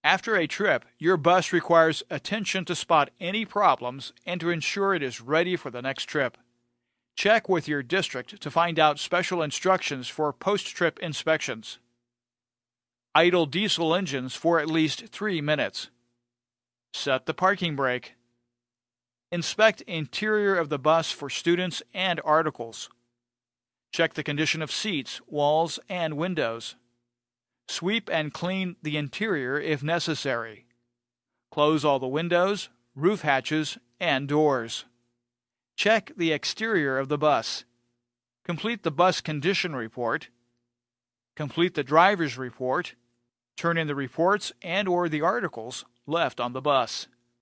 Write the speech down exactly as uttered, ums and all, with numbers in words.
After a trip, your bus requires attention to spot any problems and to ensure it is ready for the next trip. Check with your district to find out special instructions for post-trip inspections. Idle diesel engines for at least three minutes. Set the parking brake. Inspect interior of the bus for students and articles. Check the condition of seats, walls, and windows. Sweep and clean the interior if necessary. Close all the windows, roof hatches, and doors. Check the exterior of the bus. Complete the bus condition report. Complete the driver's report. Turn in the reports and or the articles left on the bus.